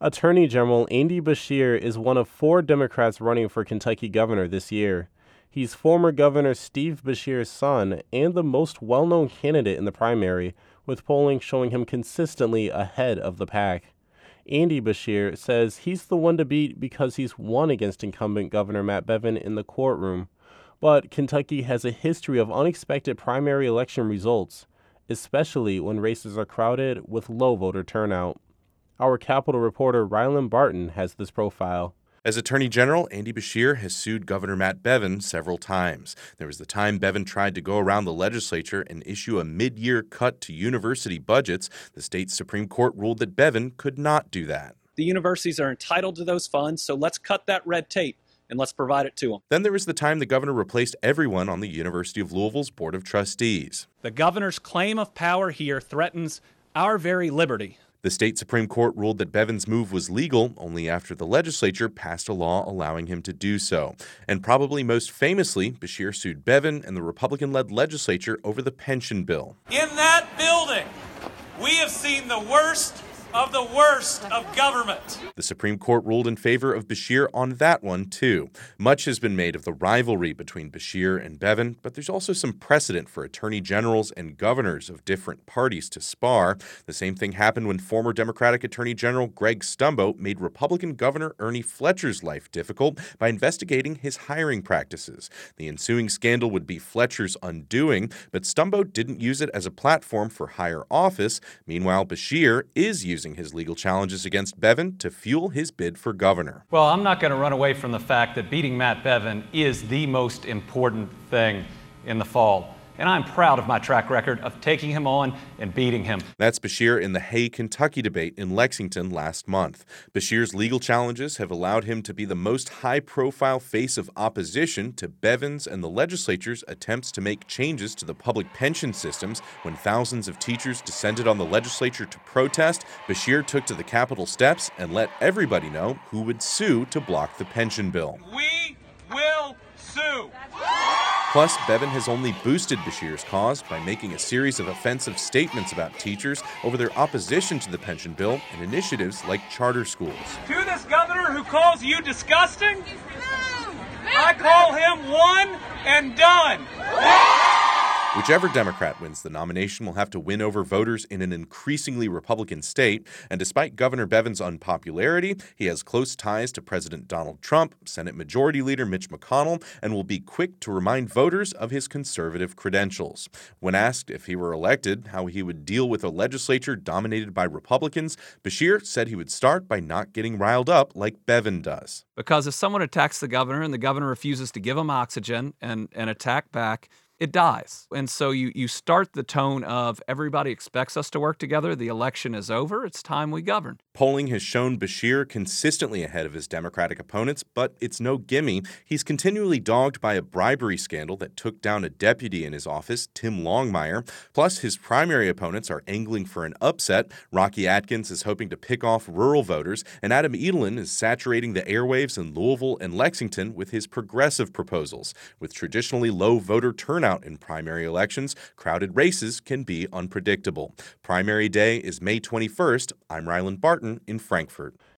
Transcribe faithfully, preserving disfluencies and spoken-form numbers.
Attorney General Andy Beshear is one of four Democrats running for Kentucky governor this year. He's former Governor Steve Beshear's son and the most well-known candidate in the primary, with polling showing him consistently ahead of the pack. Andy Beshear says he's the one to beat because he's won against incumbent Governor Matt Bevin in the courtroom. But Kentucky has a history of unexpected primary election results, especially when races are crowded with low voter turnout. Our Capitol reporter Rylan Barton has this profile. As Attorney General, Andy Beshear has sued Governor Matt Bevin several times. There was the time Bevin tried to go around the legislature and issue a mid-year cut to university budgets. The state Supreme Court ruled that Bevin could not do that. The universities are entitled to those funds, so let's cut that red tape and let's provide it to them. Then there was the time the governor replaced everyone on the University of Louisville's Board of Trustees. The governor's claim of power here threatens our very liberty. The state Supreme Court ruled that Bevin's move was legal only after the legislature passed a law allowing him to do so. And probably most famously, Beshear sued Bevin and the Republican-led legislature over the pension bill. In that building, we have seen the worst of the worst of government. The Supreme Court ruled in favor of Beshear on that one, too. Much has been made of the rivalry between Beshear and Bevin, but there's also some precedent for attorney generals and governors of different parties to spar. The same thing happened when former Democratic Attorney General Greg Stumbo made Republican Governor Ernie Fletcher's life difficult by investigating his hiring practices. The ensuing scandal would be Fletcher's undoing, but Stumbo didn't use it as a platform for higher office. Meanwhile, Beshear is using his legal challenges against Bevin to fuel his bid for governor. Well, I'm not going to run away from the fact that beating Matt Bevin is the most important thing in the fall. And I'm proud of my track record of taking him on and beating him. That's Beshear in the Hay, Kentucky debate in Lexington last month. Beshear's legal challenges have allowed him to be the most high-profile face of opposition to Bevin's and the legislature's attempts to make changes to the public pension systems. When thousands of teachers descended on the legislature to protest, Beshear took to the Capitol steps and let everybody know who would sue to block the pension bill. We will sue. Plus, Bevin has only boosted Beshear's cause by making a series of offensive statements about teachers over their opposition to the pension bill and initiatives like charter schools. To this governor who calls you disgusting, I call him one and done. Whichever Democrat wins the nomination will have to win over voters in an increasingly Republican state, and despite Governor Bevin's unpopularity, he has close ties to President Donald Trump, Senate Majority Leader Mitch McConnell, and will be quick to remind voters of his conservative credentials. When asked if he were elected how he would deal with a legislature dominated by Republicans, Beshear said he would start by not getting riled up like Bevin does. Because if someone attacks the governor and the governor refuses to give him oxygen and, and attack back, it dies. And so you, you start the tone of everybody expects us to work together. The election is over. It's time we govern. Polling has shown Beshear consistently ahead of his Democratic opponents, but it's no gimme. He's continually dogged by a bribery scandal that took down a deputy in his office, Tim Longmire. Plus, his primary opponents are angling for an upset. Rocky Atkins is hoping to pick off rural voters, and Adam Edelin is saturating the airwaves in Louisville and Lexington with his progressive proposals. With traditionally low voter turnout in primary elections, crowded races can be unpredictable. Primary day is May twenty-first. I'm Rylan Barton in Frankfort.